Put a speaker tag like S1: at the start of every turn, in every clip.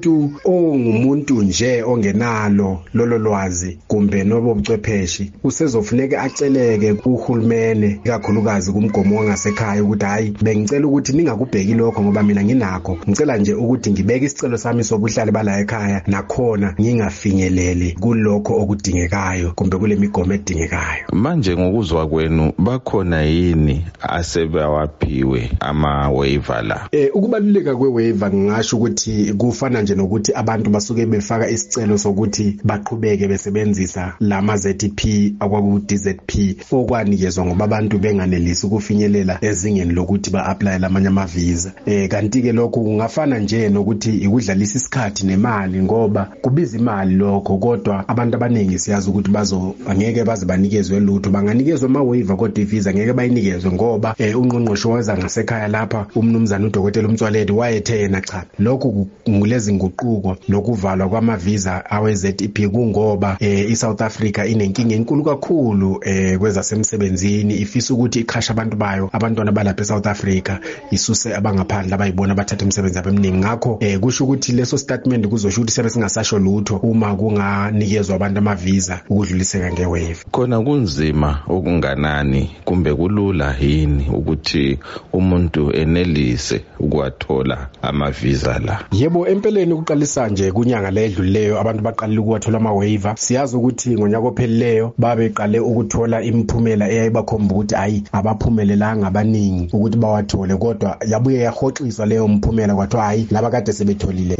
S1: umuntu ongumuntu nje ongenalo lolo lwazi kumbe nobo buchwepheshe usezofuneka aceleke kuhulumene kakhulukazi kumgomo wangasekhaya ukuthi hayi bengicela ukuthi ningakubheki lokho ngoba mina nginakho ngicela nje ukuthi ngibeke isicelo sami sobuhlali bala ekhaya nakhona ngingafinyeleli kulokho okudingekayo kumbe kule migomo edingekayo.
S2: Manje ngokuzwa kwenu bakhona yini asebawaphiwe ama-waiver la?
S1: Ukubaluleka kwe-waiver ngingasho ukuthi kufana nje nokuthi abantu basuke befaka isicelo sokuthi baqhubeke besebenzisa lama ZEP akwaku DZP okwanikezwa ngoba abantu benganelisi ukufinyelela ezingeni lokuthi ba-apply lamanye ama-visa. Kanti ke lokho kungafana nje nokuthi ikudlalisa isikhathi nemali ngoba kubiza imali lokho, kodwa abantu abaningi siyazi ukuthi angeke baze banikezwe lutho, banganikezwe ama-waiver kodwa ivisa ngeke bayinikezwe ngoba ungqongqoshe weza ngasekhaya lapha umnumzana uDokotela uMtswaledi wayethe yena cha lokho ngulezi nguquko lokuvalwa kwama-visa awe-ZEP kungoba iSouth Africa inenkinga enkulu kakhulu kwezasemsebenzini, ifisa ukuthi iqhashe abantu bayo abantwana balapha eSouth Africa isuse abangaphandle abayibona bathatha imisebenzi abeminingi. Ngakho kusho ukuthi leso statement kuzosho ukuthi sebe singasasho lutho uma kunganikezwa abantu ama-visa ukudluliseka nge-waiver.
S2: Khona kunzima okunganani kumbe kulula yini ukuthi umuntu enelise ukuwathola ama-visa la?
S1: Yebo, empeleni ukuqalisa nje kunyanga ledlulileyo abantu baqalile ukuwathola ama-waiver. Siyazi ukuthi ngonyaka ophelileyo babeqale ukuthola imiphumela eyayibakhomba ukuthi hayi abaphumelelanga abaningi ukuthi bawathole, kodwa yabuye yahoxiswa leyo mphumela kwathiwa hayi laba kade sebetholile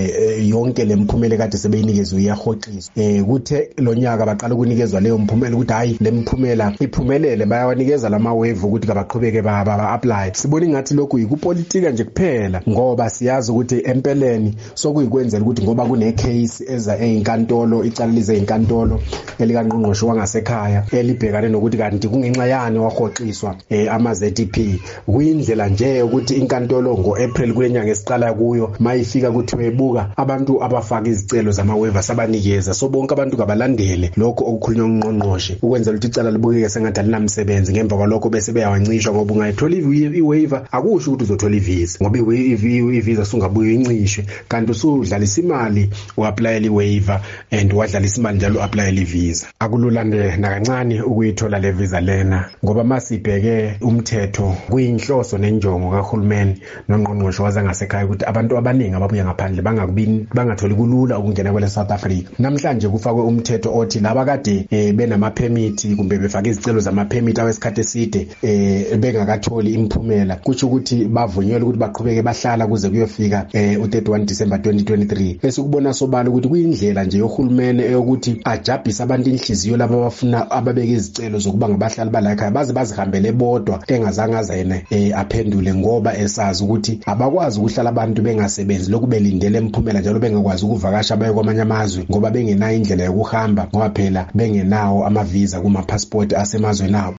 S1: yonke le mphumela kade sebeyinikezwe iyahoxiswa. Kuthe lo nyaka baqala ukunikezwa leyo mphumela ukuthi hayi le mphumela iphumelele, bayawanikeza lama-waiver ukuthi kabaqhubeke ba-apply. Sibona ingathi lokhu yikupolitika nje kuphela ngoba siyazi ukuthi empeleni sokuyikwenzela ukuthi ngoba kune-case eza eyinkantolo, icala lize eyinkantolo elikanqongqoshe wangasekhaya elibhekane nokuthi kanti kungenxa yani wahoxiswa ama-ZEP. Kuyindlela nje ukuthi inkantolo ngo-April kule nyanga esiqala kuyo mayifika kuthi webuka abantu abafaka izicelo zama-waiver sabanikeza, so bonke abantu kabalandele lokho okukhulunywa ngqongqoshe ukwenzela ukuthi icala libukeke sengathi alinamsebenzi. Ngemva kwalokho bese beyawancishwa ngoba ungayithola i-waiver akusho ukuthi uzothola ivisa ngoba ivisa sungabuye incishwe, kanti usudlalisa imali uapplyela i-waiver and wadlalisa imali njalo uapplyela ivisa. Akulula nakancane ukuyithola le visa lena ngoba masibheke umthetho kuyinhloso nenjongo kahulumeni nongqongqoshe wazangasekhaya ukuthi abantu abaningi ababuya ngaphandle bangatholi kulula ukungena kwele South Africa. Namhlanje kufakwe umthetho othi laba kade benama-permit kumbe befake izicelo zama-permit awesikhathi eside bengakatholi imiphumela, kusho ukuthi bavunyelwe ukuthi baqhubeke bahlala kuze kuyofika u-31 December 2023. Esikubona sobala ukuthi kuyindlela nje yohulumene eyokuthi ajabhise abantu inhliziyo laba abafuna ababeka izicelo zokuba ngabahlali bala ekhaya baze bazihambele bodwa engazange azena aphendule ngoba esazi ukuthi abakwazi ukuhlala abantu bengasebenzi lokhu belindele imiphumela njalo bengakwazi ukuvakasha baye kwamanye amazwe ngoba bengenayo indlela yokuhamba ngoba phela bengenawo ama-visa kuma-passport asemazweni abo.